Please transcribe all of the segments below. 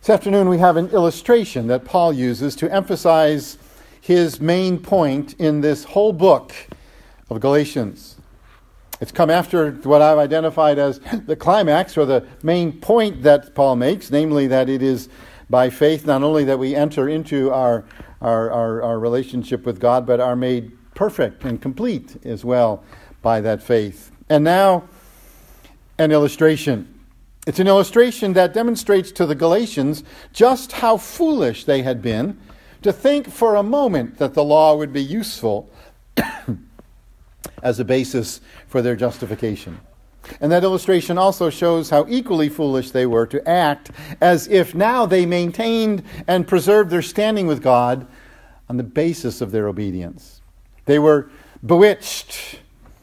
This afternoon we have an illustration that Paul uses to emphasize his main point in this whole book of Galatians. It's come after what I've identified as the climax, or the main point that Paul makes, namely that it is by faith not only that we enter into our relationship with God, but are made perfect and complete as well by that faith. And now, an illustration. It's an illustration that demonstrates to the Galatians just how foolish they had been to think for a moment that the law would be useful as a basis for their justification. And that illustration also shows how equally foolish they were to act as if now they maintained and preserved their standing with God on the basis of their obedience. They were bewitched,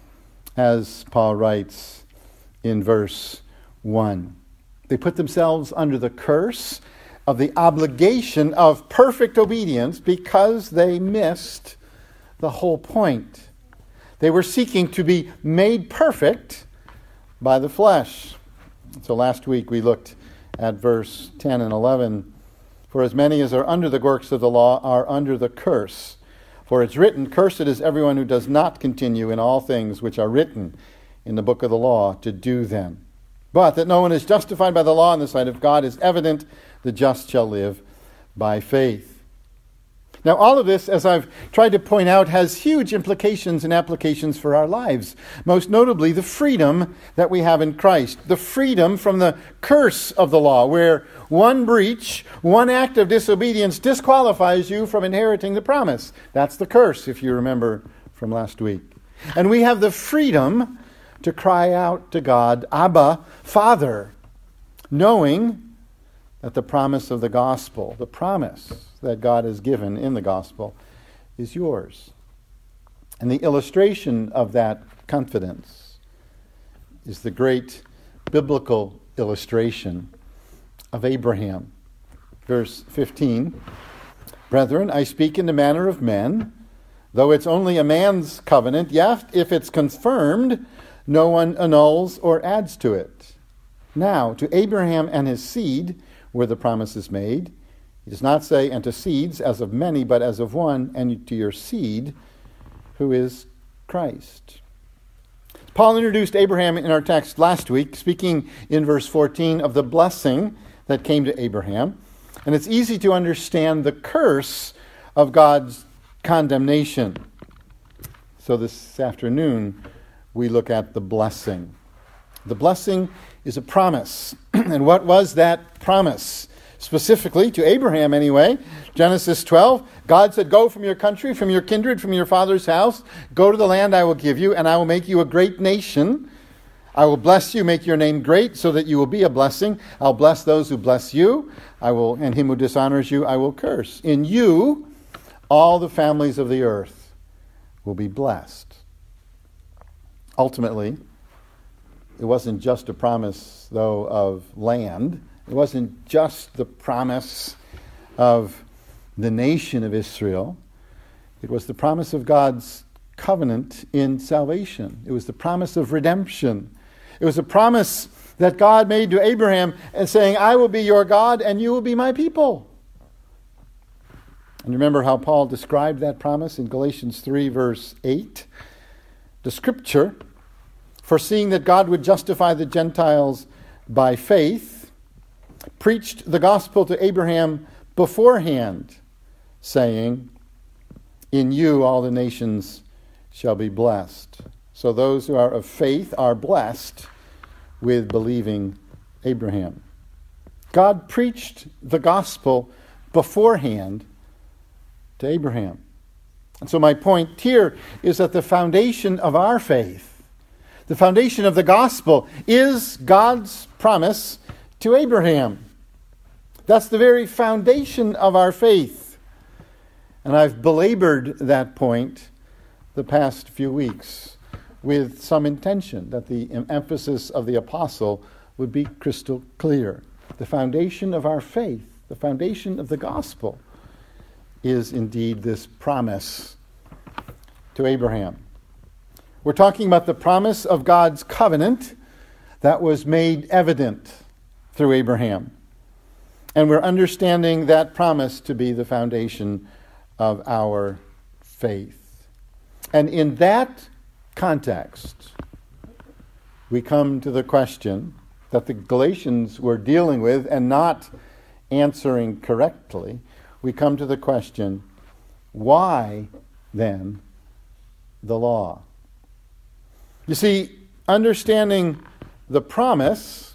as Paul writes in verse 1. They put themselves under the curse of the obligation of perfect obedience because they missed the whole point. They were seeking to be made perfect by the flesh. So last week we looked at verse 10 and 11. For as many as are under the works of the law are under the curse. For it's written, cursed is everyone who does not continue in all things which are written in the book of the law to do them. But that no one is justified by the law in the sight of God is evident. The just shall live by faith. Now, all of this, as I've tried to point out, has huge implications and applications for our lives. Most notably, the freedom that we have in Christ. The freedom from the curse of the law, where one breach, one act of disobedience disqualifies you from inheriting the promise. That's the curse, if you remember from last week. And we have the freedom to cry out to God, Abba, Father, knowing that the promise of the gospel, the promise that God has given in the gospel, is yours. And the illustration of that confidence is the great biblical illustration of Abraham. Verse 15, Brethren, I speak in the manner of men, though it's only a man's covenant, yet if it's confirmed, no one annuls or adds to it. Now, to Abraham and his seed were the promises made. He does not say, and to seeds as of many, but as of one, and to your seed, who is Christ. Paul introduced Abraham in our text last week, speaking in verse 14 of the blessing that came to Abraham. And it's easy to understand the curse of God's condemnation. So this afternoon, we look at the blessing. The blessing is a promise. And what was that promise? Specifically, to Abraham anyway, Genesis 12, God said, go from your country, from your kindred, from your father's house, go to the land I will give you, and I will make you a great nation. I will bless you, make your name great, so that you will be a blessing. I'll bless those who bless you, and him who dishonors you I will curse. In you, all the families of the earth will be blessed. Ultimately, it wasn't just a promise, though, of land. It wasn't just the promise of the nation of Israel. It was the promise of God's covenant in salvation. It was the promise of redemption. It was a promise that God made to Abraham and saying, I will be your God and you will be my people. And remember how Paul described that promise in Galatians 3, verse 8? The scripture, foreseeing that God would justify the Gentiles by faith, preached the gospel to Abraham beforehand, saying, in you all the nations shall be blessed. So those who are of faith are blessed with believing Abraham. God preached the gospel beforehand to Abraham. And so my point here is that the foundation of our faith, the foundation of the gospel, is God's promise to Abraham. That's the very foundation of our faith. And I've belabored that point the past few weeks with some intention that the emphasis of the apostle would be crystal clear. The foundation of our faith, the foundation of the gospel, is indeed this promise to Abraham. We're talking about the promise of God's covenant that was made evident through Abraham. And we're understanding that promise to be the foundation of our faith. And in that context, we come to the question that the Galatians were dealing with and not answering correctly. We come to the question, why then the law? You see, understanding the promise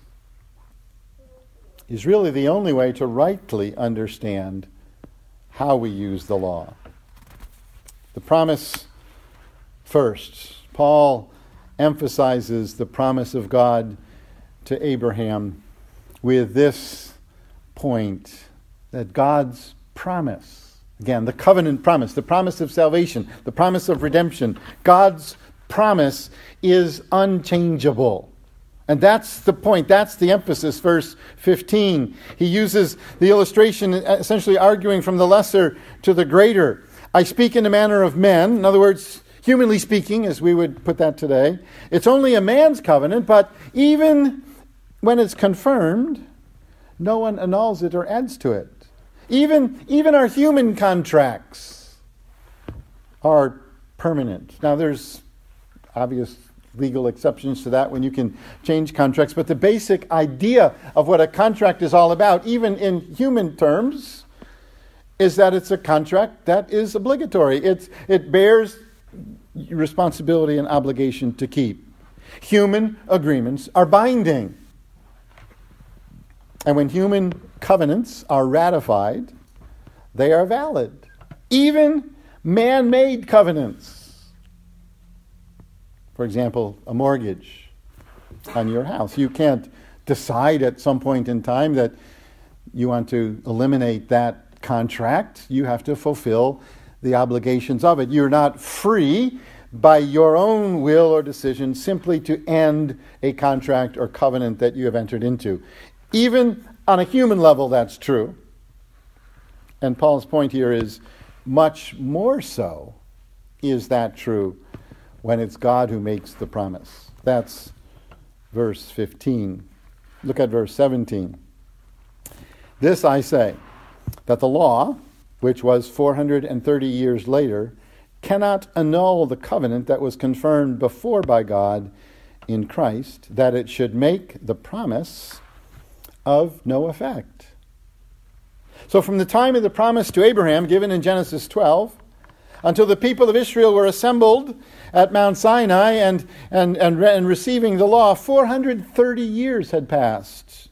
is really the only way to rightly understand how we use the law. The promise first. Paul emphasizes the promise of God to Abraham with this point, that God's promise, again, the covenant promise, the promise of salvation, the promise of redemption, God's promise is unchangeable. And that's the point, that's the emphasis, verse 15. He uses the illustration essentially arguing from the lesser to the greater. I speak in the manner of men, in other words, humanly speaking, as we would put that today. It's only a man's covenant, but even when it's confirmed, no one annuls it or adds to it. Even our human contracts are permanent. Now, there's obvious legal exceptions to that when you can change contracts, but the basic idea of what a contract is all about, even in human terms, is that it's a contract that is obligatory. It bears responsibility and obligation to keep. Human agreements are binding. And when human covenants are ratified, they are valid. Even man-made covenants. For example, a mortgage on your house. You can't decide at some point in time that you want to eliminate that contract. You have to fulfill the obligations of it. You're not free by your own will or decision simply to end a contract or covenant that you have entered into. Even on a human level, that's true. And Paul's point here is much more so is that true when it's God who makes the promise. That's verse 15. Look at verse 17. This I say, that the law, which was 430 years later, cannot annul the covenant that was confirmed before by God in Christ, that it should make the promise of no effect. So from the time of the promise to Abraham given in Genesis 12 until the people of Israel were assembled at Mount Sinai and receiving the law, 430 years had passed.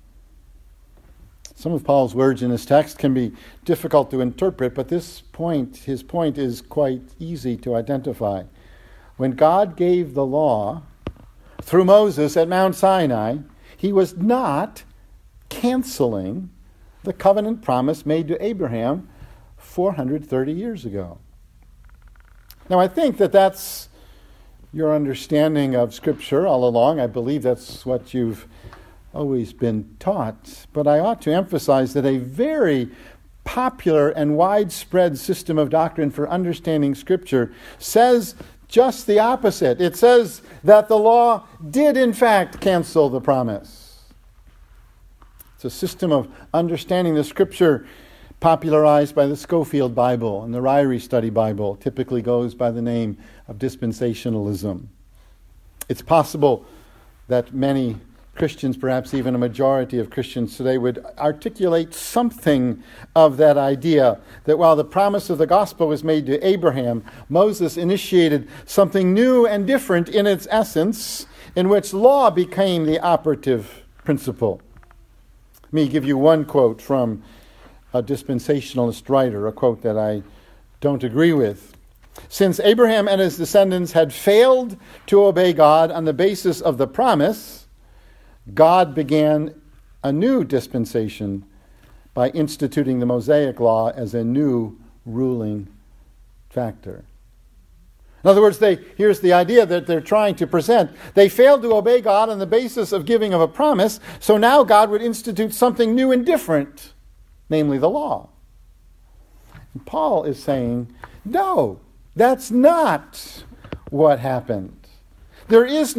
Some of Paul's words in this text can be difficult to interpret, but his point is quite easy to identify. When God gave the law through Moses at Mount Sinai, he was not canceling the covenant promise made to Abraham 430 years ago. Now, I think that that's your understanding of Scripture all along. I believe that's what you've always been taught. But I ought to emphasize that a very popular and widespread system of doctrine for understanding Scripture says just the opposite. It says that the law did in fact cancel the promise. It's a system of understanding the Scripture popularized by the Scofield Bible, and the Ryrie Study Bible typically goes by the name of dispensationalism. It's possible that many Christians, perhaps even a majority of Christians today, would articulate something of that idea, that while the promise of the gospel was made to Abraham, Moses initiated something new and different in its essence, in which law became the operative principle. Let me give you one quote from a dispensationalist writer, a quote that I don't agree with. Since Abraham and his descendants had failed to obey God on the basis of the promise, God began a new dispensation by instituting the Mosaic law as a new ruling factor. In other words, here's the idea that they're trying to present. They failed to obey God on the basis of giving of a promise, so now God would institute something new and different, namely the law. And Paul is saying, no, that's not what happened. There is no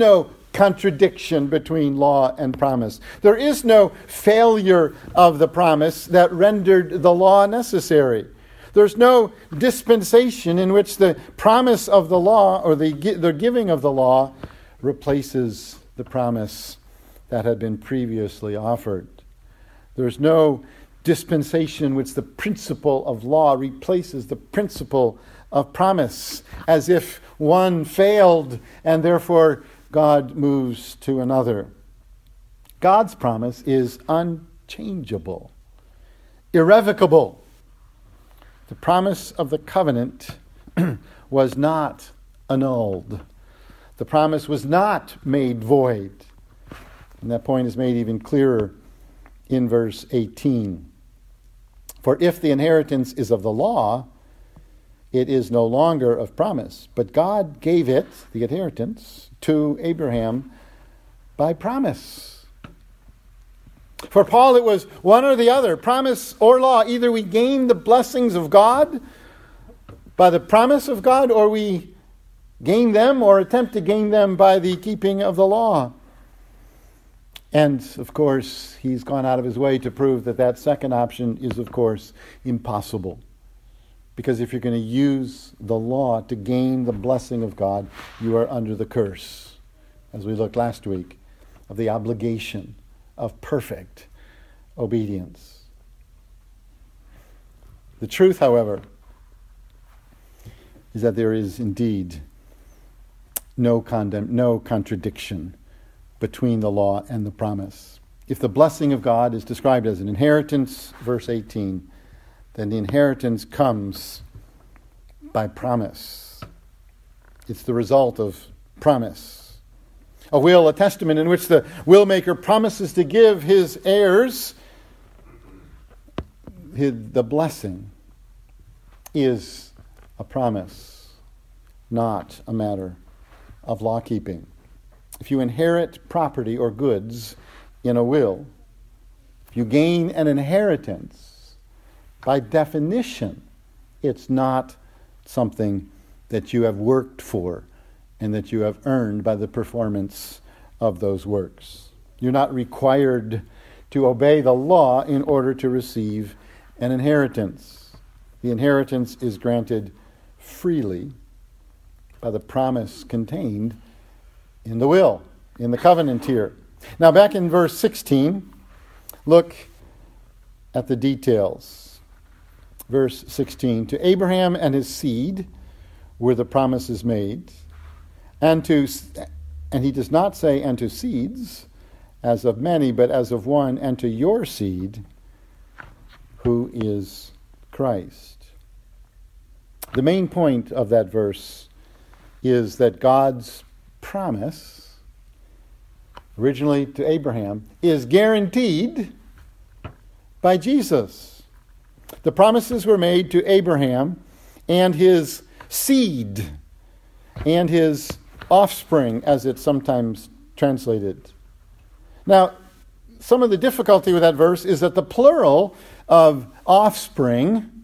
contradiction between law and promise. There is no failure of the promise that rendered the law necessary. There's no dispensation in which the promise of the law or the giving of the law replaces the promise that had been previously offered. There's no dispensation in which the principle of law replaces the principle of promise, as if one failed and therefore God moves to another. God's promise is unchangeable, irrevocable. The promise of the covenant was not annulled. The promise was not made void. And that point is made even clearer in verse 18. For if the inheritance is of the law, it is no longer of promise. But God gave it, the inheritance, to Abraham by promise. For Paul, it was one or the other, promise or law. Either we gain the blessings of God by the promise of God, or we gain them or attempt to gain them by the keeping of the law. And, of course, he's gone out of his way to prove that that second option is, of course, impossible. Because if you're going to use the law to gain the blessing of God, you are under the curse, as we looked last week, of the obligation of perfect obedience. The truth, however, is that there is indeed no contradiction between the law and the promise. If the blessing of God is described as an inheritance, verse 18, then the inheritance comes by promise. It's the result of promise. A will, a testament in which the will maker promises to give his heirs the blessing, is a promise, not a matter of law keeping. If you inherit property or goods in a will, if you gain an inheritance, by definition, it's not something that you have worked for and that you have earned by the performance of those works. You're not required to obey the law in order to receive an inheritance. The inheritance is granted freely by the promise contained in the will, in the covenant here. Now back in verse 16, look at the details. Verse 16, to Abraham and his seed were the promises made, and he does not say, and to seeds, as of many, but as of one, and to your seed, who is Christ. The main point of that verse is that God's promise, originally to Abraham, is guaranteed by Jesus. The promises were made to Abraham and his seed and his offspring, as it's sometimes translated. Now, some of the difficulty with that verse is that the plural of offspring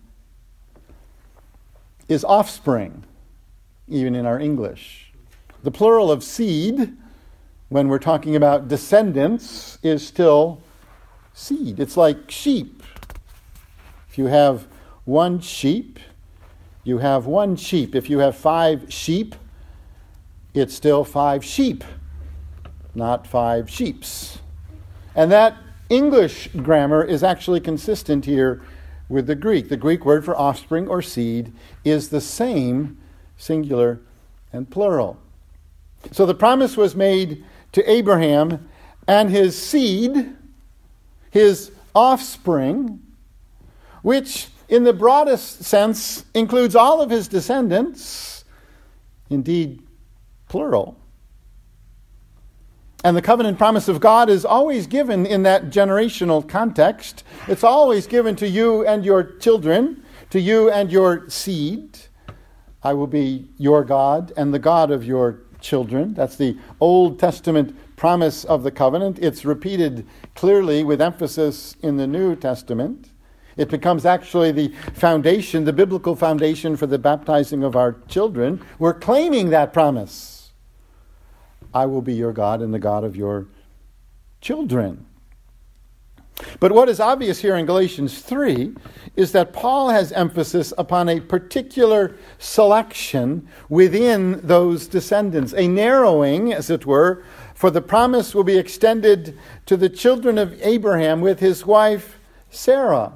is offspring, even in our English. The plural of seed, when we're talking about descendants, is still seed. It's like sheep. If you have one sheep, you have one sheep. If you have 5 sheep, it's still 5 sheep, not 5 sheeps. And that English grammar is actually consistent here with the Greek. The Greek word for offspring or seed is the same, singular and plural. So the promise was made to Abraham and his seed, his offspring, which in the broadest sense includes all of his descendants, indeed plural. And the covenant promise of God is always given in that generational context. It's always given to you and your children, to you and your seed. I will be your God and the God of your children. That's the Old Testament promise of the covenant. It's repeated clearly with emphasis in the New Testament. It becomes actually the foundation, the biblical foundation for the baptizing of our children. We're claiming that promise. I will be your God and the God of your children. But what is obvious here in Galatians 3 is that Paul has emphasis upon a particular selection within those descendants, a narrowing, as it were, for the promise will be extended to the children of Abraham with his wife Sarah,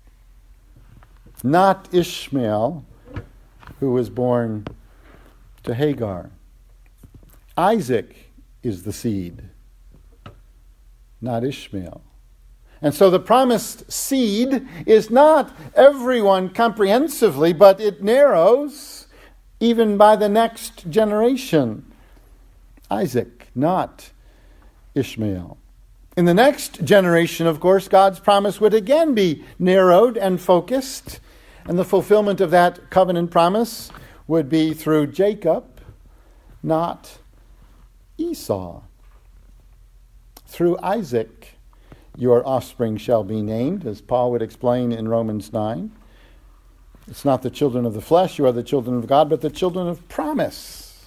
not Ishmael, who was born to Hagar. Isaac is the seed, not Ishmael. And so the promised seed is not everyone comprehensively, but it narrows even by the next generation. Isaac, not Ishmael. In the next generation, of course, God's promise would again be narrowed and focused, and the fulfillment of that covenant promise would be through Jacob, not Esau. Through Isaac, your offspring shall be named, as Paul would explain in Romans 9. It's not the children of the flesh, you are the children of God, but the children of promise.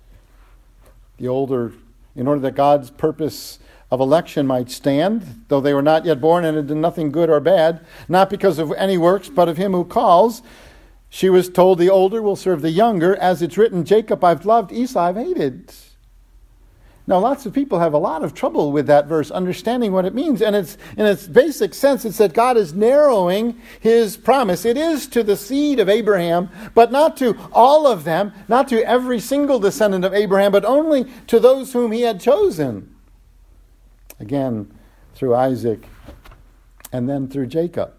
In order that God's purpose of election might stand, though they were not yet born and had done nothing good or bad, not because of any works, but of him who calls, she was told the older will serve the younger, as it's written, Jacob I've loved, Esau I've hated. Now, lots of people have a lot of trouble with that verse, understanding what it means. And it's in its basic sense, it's that God is narrowing his promise. It is to the seed of Abraham, but not to all of them, not to every single descendant of Abraham, but only to those whom he had chosen. Again, through Isaac, and then through Jacob,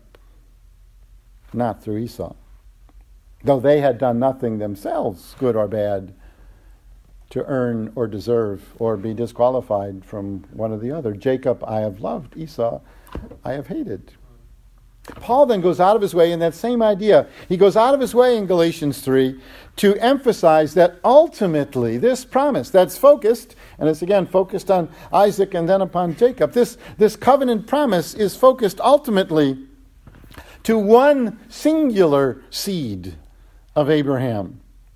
not through Esau. Though they had done nothing themselves, good or bad, to earn or deserve or be disqualified from one or the other. Jacob I have loved, Esau I have hated. Paul then goes out of his way in that same idea. He goes out of his way in Galatians 3 to emphasize that ultimately this promise that's focused, and it's again focused on Isaac and then upon Jacob, this covenant promise is focused ultimately to one singular seed of Abraham.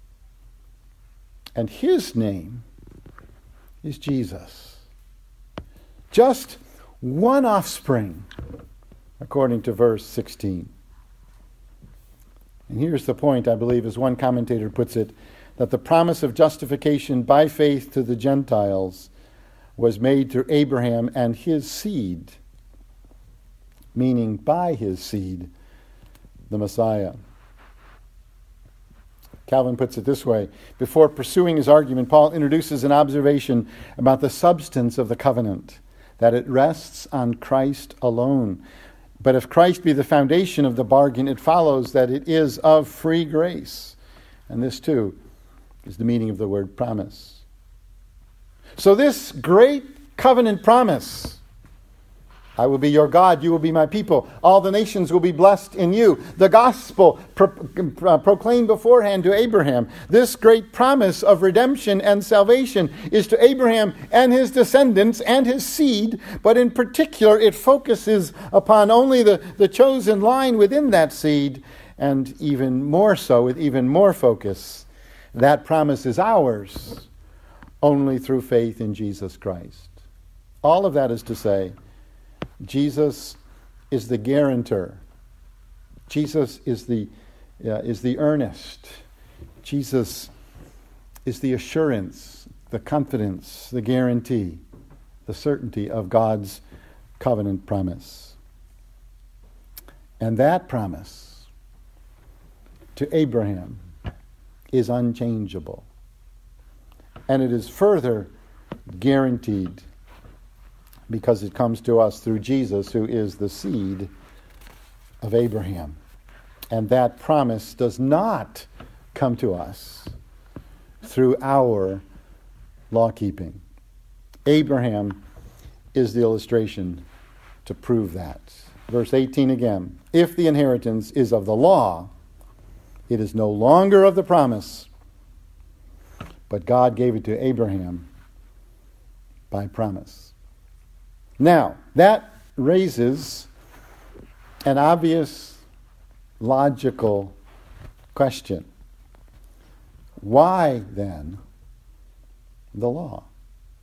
And his name is Jesus. Just one offspring, according to verse 16. And here's the point, I believe, as one commentator puts it, that the promise of justification by faith to the Gentiles was made through Abraham and his seed, meaning by his seed, the Messiah. Calvin puts it this way. Before pursuing his argument, Paul introduces an observation about the substance of the covenant, that it rests on Christ alone. But if Christ be the foundation of the bargain, it follows that it is of free grace. And this, too, is the meaning of the word promise. So this great covenant promise, I will be your God, you will be my people. All the nations will be blessed in you. The gospel proclaimed beforehand to Abraham. This great promise of redemption and salvation is to Abraham and his descendants and his seed, but in particular it focuses upon only the chosen line within that seed, and even more so, with even more focus, that promise is ours only through faith in Jesus Christ. All of that is to say, Jesus is the guarantor. Jesus is the earnest. Jesus is the assurance, the confidence, the guarantee, the certainty of God's covenant promise. And that promise to Abraham is unchangeable. And it is further guaranteed because it comes to us through Jesus, who is the seed of Abraham. And that promise does not come to us through our law-keeping. Abraham is the illustration to prove that. Verse 18 again. If the inheritance is of the law, it is no longer of the promise, but God gave it to Abraham by promise. Now, that raises an obvious, logical question. Why, then, the law?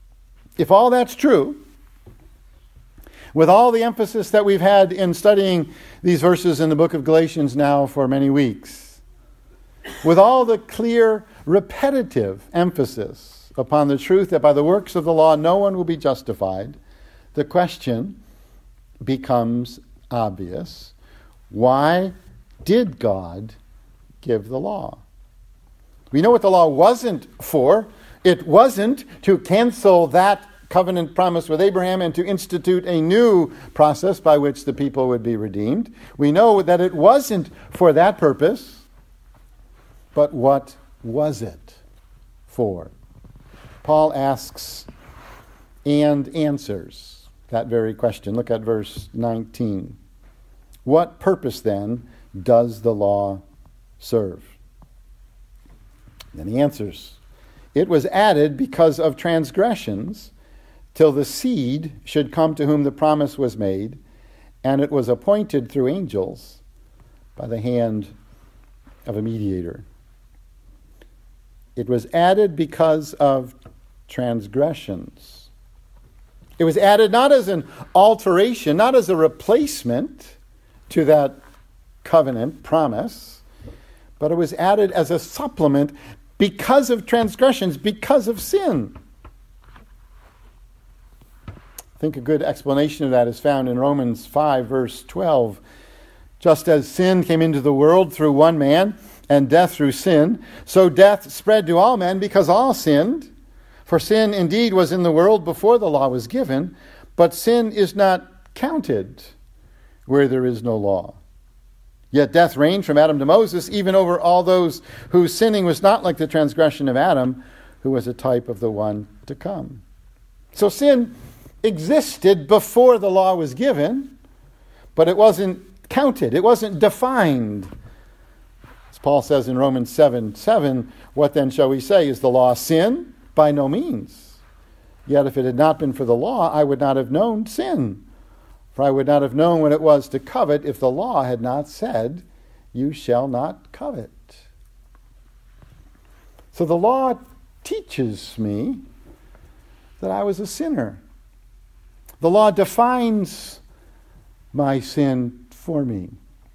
if all that's true, with all the emphasis that we've had in studying these verses in the book of Galatians now for many weeks, with all the clear, repetitive emphasis upon the truth that by the works of the law no one will be justified, the question becomes obvious. Why did God give the law? We know what the law wasn't for. It wasn't to cancel that covenant promise with Abraham and to institute a new process by which the people would be redeemed. We know that it wasn't for that purpose. But what was it for? Paul asks and answers that very question. Look at verse 19. What purpose then does the law serve? Then he answers, it was added because of transgressions, till the seed should come to whom the promise was made, and it was appointed through angels by the hand of a mediator. It was added because of transgressions. It was added not as an alteration, not as a replacement to that covenant promise, but it was added as a supplement because of transgressions, because of sin. I think a good explanation of that is found in Romans 5, verse 12. Just as sin came into the world through one man, and death through sin, so death spread to all men because all sinned. For sin indeed was in the world before the law was given, but sin is not counted where there is no law. Yet death reigned from Adam to Moses, even over all those whose sinning was not like the transgression of Adam, who was a type of the one to come. So sin existed before the law was given, but it wasn't counted. It wasn't defined. As Paul says in Romans 7:7, what then shall we say? Is the law sin? By no means. Yet if it had not been for the law, I would not have known sin. For I would not have known what it was to covet if the law had not said, you shall not covet. So the law teaches me that I was a sinner. The law defines my sin for me.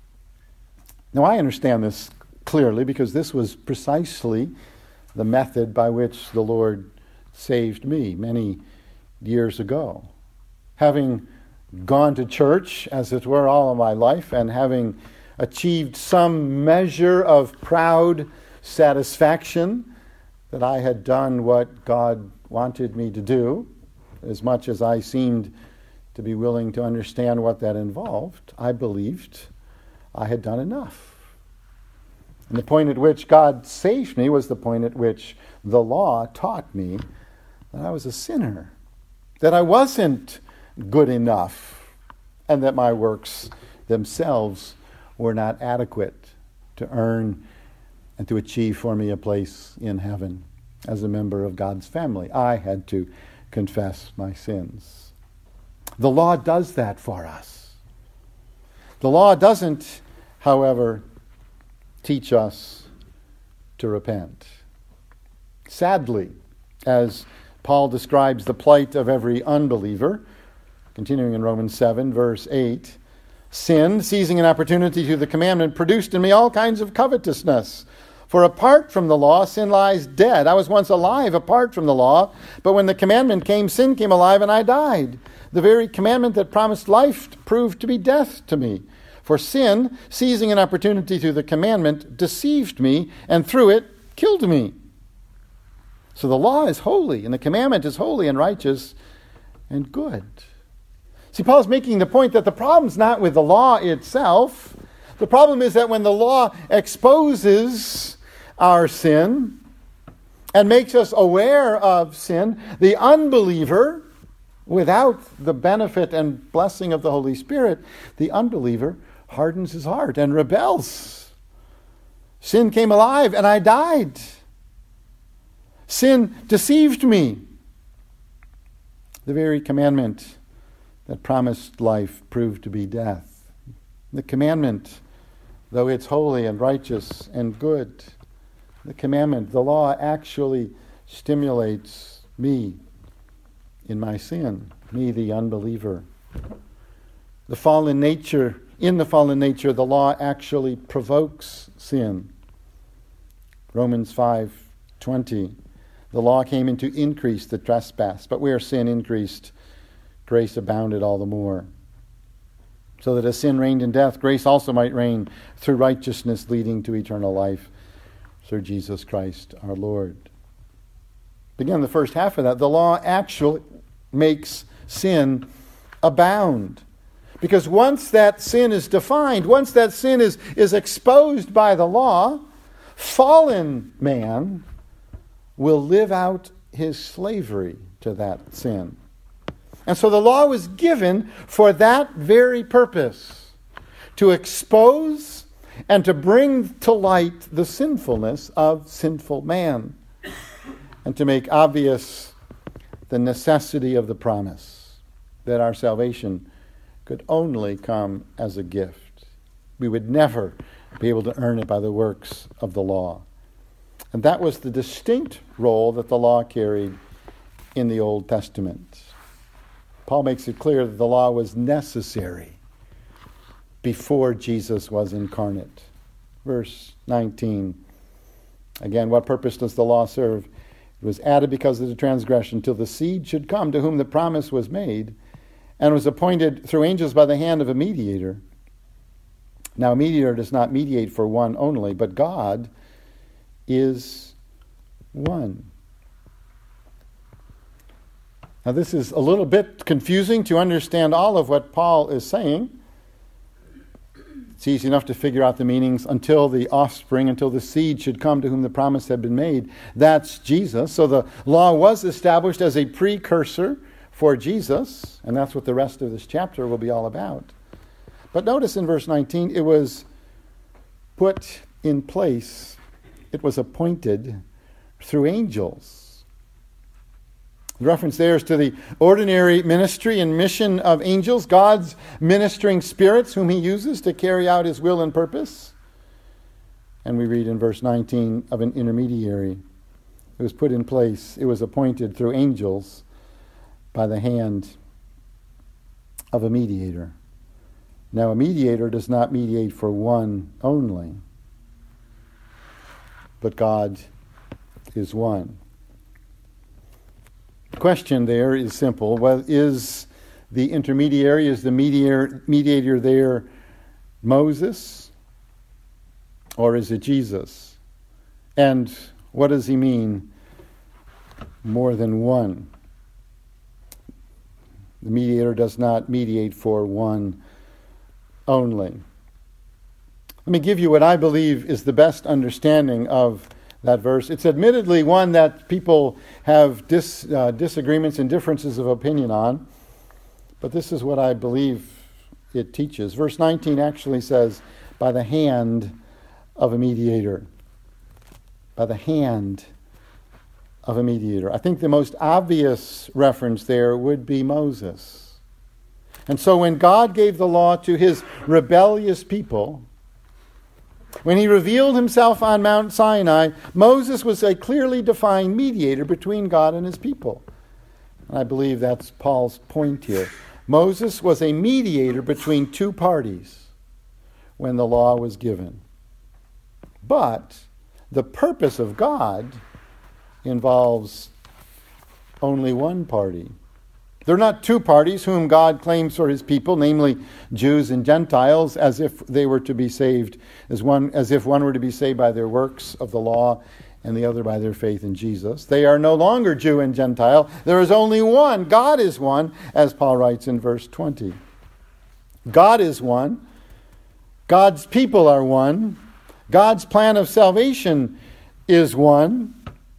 Now I understand this clearly because this was precisely the method by which the Lord saved me many years ago. Having gone to church, as it were, all of my life, and having achieved some measure of proud satisfaction that I had done what God wanted me to do, as much as I seemed to be willing to understand what that involved, I believed I had done enough. And the point at which God saved me was the point at which the law taught me that I was a sinner, that I wasn't good enough, and that my works themselves were not adequate to earn and to achieve for me a place in heaven as a member of God's family. I had to confess my sins. The law does that for us. The law doesn't, however, teach us to repent. Sadly, as Paul describes the plight of every unbeliever, continuing in Romans 7, verse 8, sin, seizing an opportunity to the commandment, produced in me all kinds of covetousness. For apart from the law, sin lies dead. I was once alive apart from the law, but when the commandment came, sin came alive and I died. The very commandment that promised life proved to be death to me. For sin, seizing an opportunity through the commandment, deceived me, and through it killed me. So the law is holy, and the commandment is holy and righteous and good. See, Paul's making the point that the problem's not with the law itself. The problem is that when the law exposes our sin and makes us aware of sin, the unbeliever, without the benefit and blessing of the Holy Spirit, the unbeliever hardens his heart and rebels. Sin came alive and I died. Sin deceived me. The very commandment that promised life proved to be death. The commandment, though it's holy and righteous and good, the commandment, the law, actually stimulates me in my sin, me, the unbeliever. In the fallen nature, the law actually provokes sin. Romans 5:20, the law came in to increase the trespass, but where sin increased, grace abounded all the more. So that as sin reigned in death, grace also might reign through righteousness leading to eternal life through Jesus Christ our Lord. Again, the first half of that, the law actually makes sin abound. Because once that sin is defined, once that sin is exposed by the law, fallen man will live out his slavery to that sin. And so the law was given for that very purpose, to expose and to bring to light the sinfulness of sinful man, and to make obvious the necessity of the promise that our salvation could only come as a gift. We would never be able to earn it by the works of the law. And that was the distinct role that the law carried in the Old Testament. Paul makes it clear that the law was necessary before Jesus was incarnate. Verse 19. Again, what purpose does the law serve? It was added because of the transgression, till the seed should come to whom the promise was made, and was appointed through angels by the hand of a mediator. Now, a mediator does not mediate for one only, but God is one. Now, this is a little bit confusing to understand all of what Paul is saying. It's easy enough to figure out the meanings until the offspring, until the seed should come to whom the promise had been made. That's Jesus. So the law was established as a precursor for Jesus, and that's what the rest of this chapter will be all about. But notice in verse 19, it was put in place, it was appointed through angels. The reference there is to the ordinary ministry and mission of angels, God's ministering spirits whom he uses to carry out his will and purpose. And we read in verse 19 of an intermediary. It was put in place, it was appointed through angels by the hand of a mediator. Now, a mediator does not mediate for one only, but God is one. The question there is simple. Well, is the intermediary, is the mediator there Moses, or is it Jesus? And what does he mean, more than one? The mediator does not mediate for one only. Let me give you what I believe is the best understanding of that verse. It's admittedly one that people have disagreements and differences of opinion on, but this is what I believe it teaches. Verse 19 actually says, by the hand of a mediator. By the hand of a mediator. I think the most obvious reference there would be Moses. And so when God gave the law to his rebellious people, when he revealed himself on Mount Sinai, Moses was a clearly defined mediator between God and his people. And I believe that's Paul's point here. Moses was a mediator between two parties when the law was given. But the purpose of God involves only one party. There are not two parties whom God claims for his people, namely Jews and Gentiles, as if they were to be saved, as if one were to be saved by their works of the law and the other by their faith in Jesus. They are no longer Jew and Gentile. There is only one. God is one, as Paul writes in verse 20. God is one. God's people are one. God's plan of salvation is one.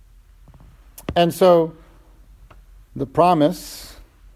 And so the promise,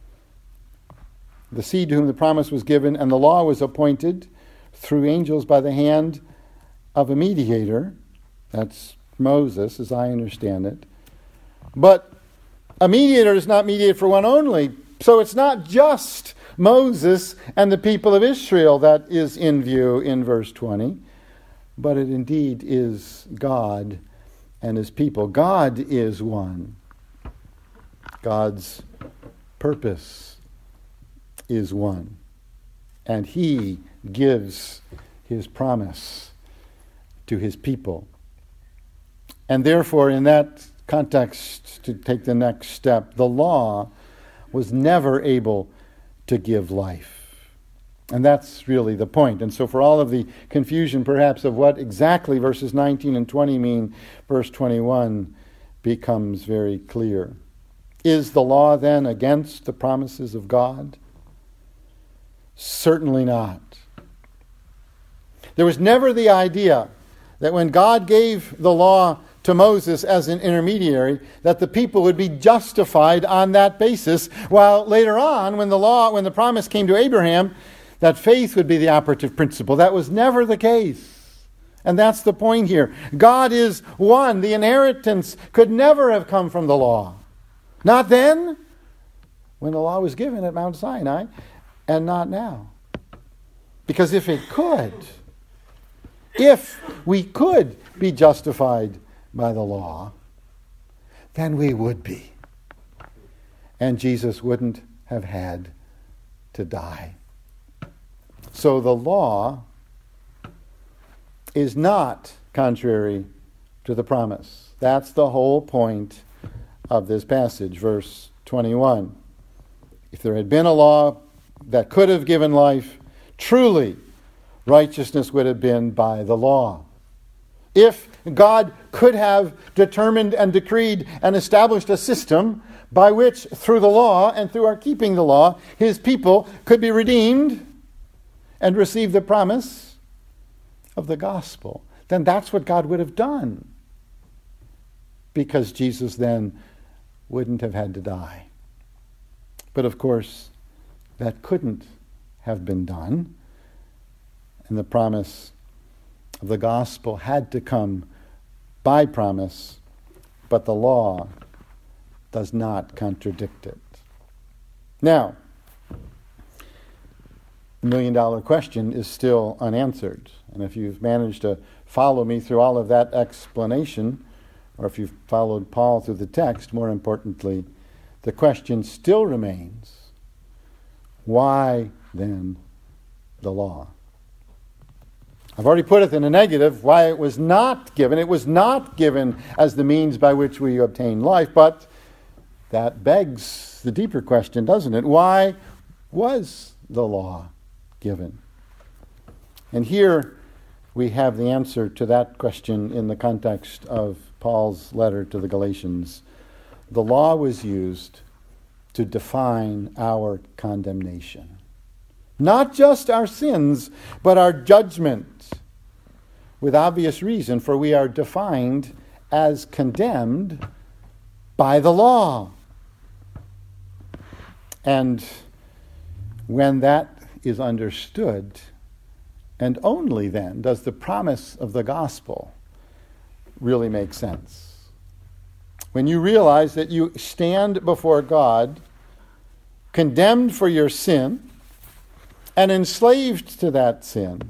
the seed to whom the promise was given, and the law was appointed through angels by the hand of a mediator. That's Moses, as I understand it. But a mediator does not mediate for one only. So it's not just Moses and the people of Israel that is in view in verse 20, but it indeed is God and his people. God is one. God's purpose is one. And he gives his promise to his people. And therefore, in that context, to take the next step, the law was never able to give life. And that's really the point. And so for all of the confusion, perhaps, of what exactly verses 19 and 20 mean, verse 21 becomes very clear. Is the law then against the promises of God? Certainly not. There was never the idea that when God gave the law to Moses as an intermediary, that the people would be justified on that basis, while later on, when the promise came to Abraham, that faith would be the operative principle. That was never the case. And that's the point here. God is one. The inheritance could never have come from the law. Not then, when the law was given at Mount Sinai, and not now. Because if we could be justified by the law, then we would be. And Jesus wouldn't have had to die. So the law is not contrary to the promise. That's the whole point of this passage, verse 21. If there had been a law that could have given life, truly righteousness would have been by the law. If God could have determined and decreed and established a system by which, through the law and through our keeping the law, his people could be redeemed and receive the promise of the gospel, then that's what God would have done. Because Jesus then wouldn't have had to die. But of course, that couldn't have been done. And the promise of the gospel had to come by promise, but the law does not contradict it. Now, the million-dollar question is still unanswered. And if you've managed to follow me through all of that explanation, or if you've followed Paul through the text, more importantly, the question still remains, why then the law? I've already put it in a negative, why it was not given. It was not given as the means by which we obtain life, but that begs the deeper question, doesn't it? Why was the law given? And here we have the answer to that question in the context of Paul's letter to the Galatians. The law was used to define our condemnation. Not just our sins, but our judgment. With obvious reason, for we are defined as condemned by the law. And when that is understood, and only then does the promise of the gospel really make sense. When you realize that you stand before God, condemned for your sin, and enslaved to that sin,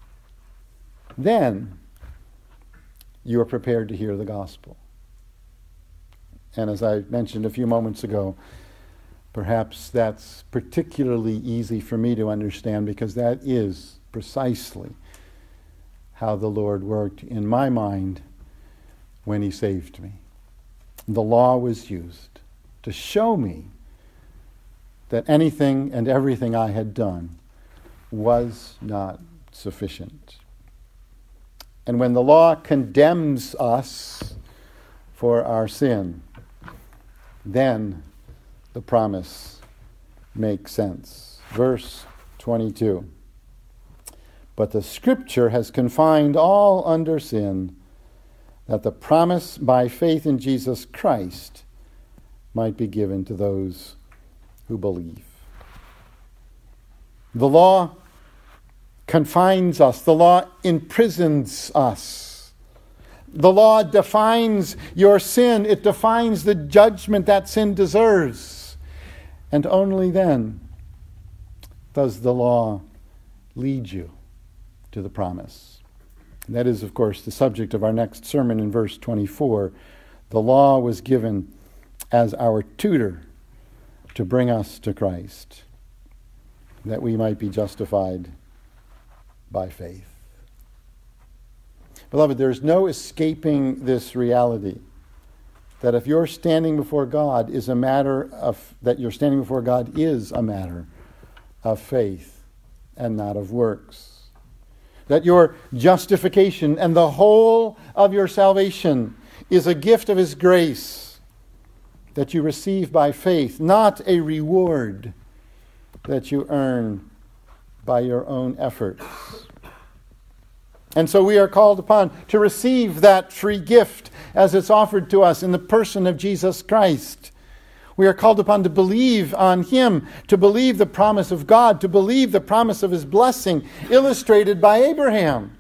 then you are prepared to hear the gospel. And as I mentioned a few moments ago, perhaps that's particularly easy for me to understand because that is precisely how the Lord worked in my mind when he saved me. The law was used to show me that anything and everything I had done was not sufficient. And when the law condemns us for our sin, then the promise makes sense. Verse 22. But the Scripture has confined all under sin, that the promise by faith in Jesus Christ might be given to those who believe. The law confines us. The law imprisons us. The law defines your sin. It defines the judgment that sin deserves. And only then does the law lead you to the promise. And that is, of course, the subject of our next sermon in verse 24. The law was given as our tutor to bring us to Christ, that we might be justified by faith. Beloved, there's no escaping this reality that if you're standing before God is a matter of faith and not of works. That your justification and the whole of your salvation is a gift of His grace that you receive by faith, not a reward that you earn by your own efforts. And so we are called upon to receive that free gift as it's offered to us in the person of Jesus Christ. We are called upon to believe on Him, to believe the promise of God, to believe the promise of His blessing illustrated by Abraham.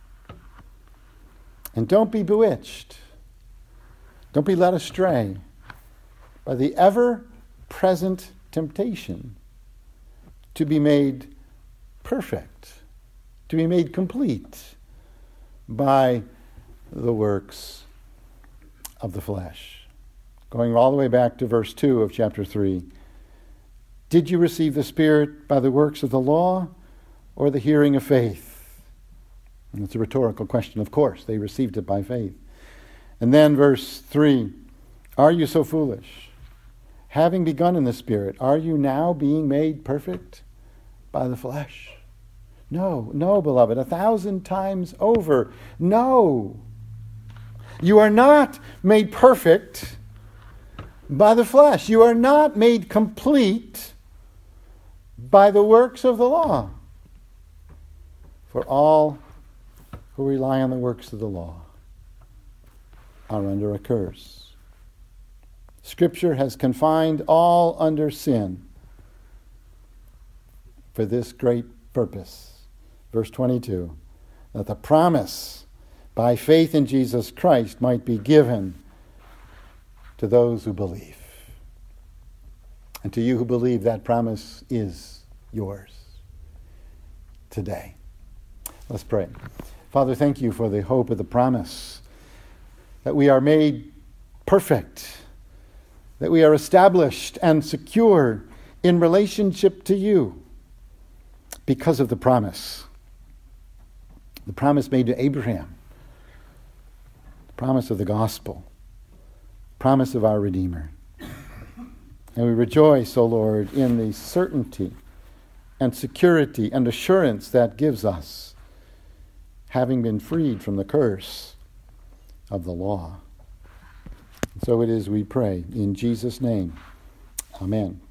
And don't be bewitched. Don't be led astray by the ever-present temptation to be made perfect, to be made complete by the works of the flesh. Going all the way back to verse 2 of chapter 3. Did you receive the Spirit by the works of the law or the hearing of faith? And it's a rhetorical question. Of course, they received it by faith. And then verse 3. Are you so foolish? Having begun in the Spirit, are you now being made perfect by the flesh? No, beloved, 1,000 times over. No. You are not made perfect by the flesh. You are not made complete by the works of the law. For all who rely on the works of the law are under a curse. Scripture has confined all under sin for this great purpose. Verse 22, that the promise by faith in Jesus Christ might be given to those who believe. And to you who believe, that promise is yours today. Let's pray. Father, thank you for the hope of the promise that we are made perfect, that we are established and secure in relationship to you because of the promise. The promise made to Abraham, the promise of the gospel, the promise of our Redeemer. And we rejoice, O Lord, in the certainty and security and assurance that gives us, having been freed from the curse of the law. So it is we pray in Jesus' name. Amen.